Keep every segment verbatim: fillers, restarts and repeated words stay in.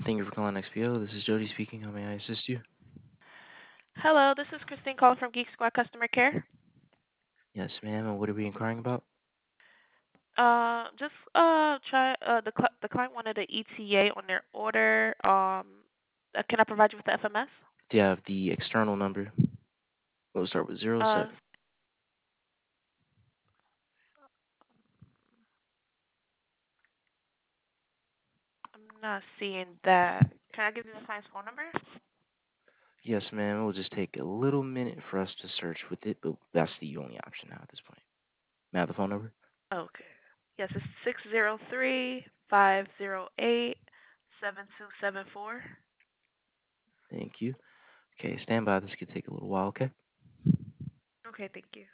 Thank you for calling X P O. This is Jody speaking. How may I assist you? Hello, this is Christine calling from Geek Squad Customer Care. Yes, ma'am. And what are we inquiring about? Uh, just uh, try uh the cl- the client wanted an E T A on their order. Um, uh, can I provide you with the F M S? Do you have the external number? We'll start with zero Uh, seven. I'm not seeing that. Can I give you the client's phone number? Yes, ma'am. It will just take a little minute for us to search with it, but that's the only option now at this point. May I have the phone number? Okay. Yes, it's six zero three five zero eight seven two seven four. Thank you. Okay, stand by. This could take a little while, okay? Okay, thank you.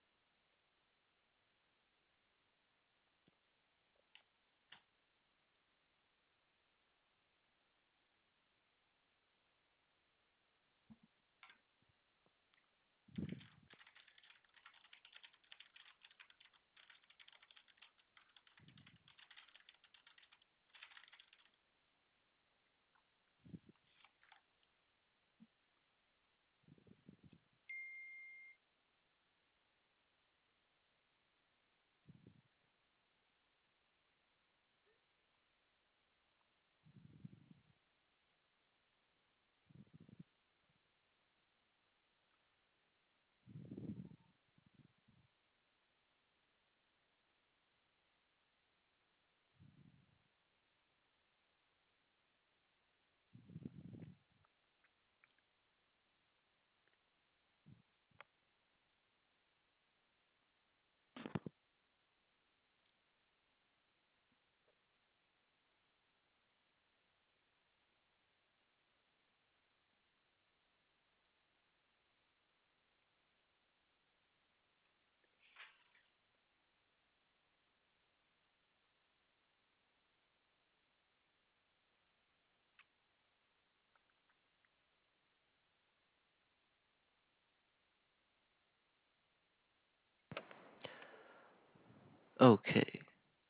Okay.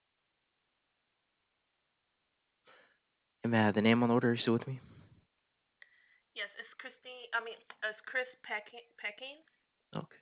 And may I have the name on the order? Are you still with me? Yes, it's Christine. I mean, it's Chris Pecking. Pecking. Okay.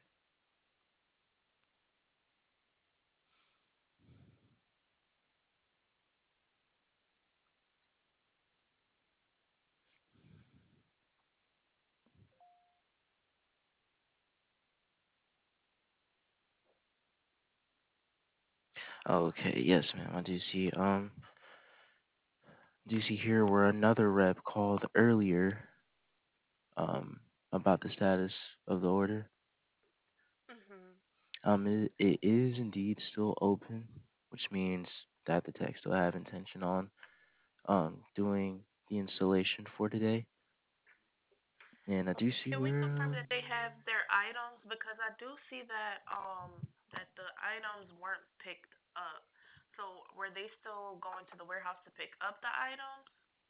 Okay, yes, ma'am. I do see. Um, do you see here where another rep called earlier um about the status of the order? Mhm. Um, it, it is indeed still open, which means that the tech still have intention on um doing the installation for today. And I do see Can we where confirm um, that they have their items? Because I do see that um that the items weren't picked up. So were they still going to the warehouse to pick up the items?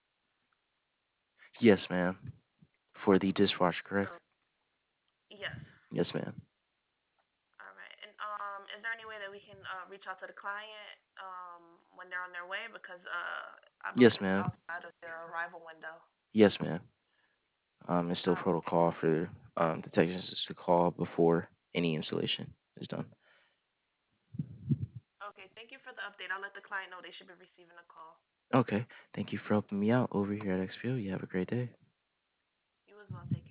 yes, ma'am, for the dishwasher, correct? Oh, yes. Yes, ma'am. All right. And um, is there any way that we can uh, reach out to the client um when they're on their way? Because uh, I believe Yes, it's ma'am. outside of their arrival window. Yes, ma'am. Um, it's still Oh, okay. protocol for um the technicians to call before any installation is done. Okay. Thank you for the update. I'll let the client know they should be receiving a call. Okay, thank you for helping me out over here at X P O. You have a great day. You as well. Take care.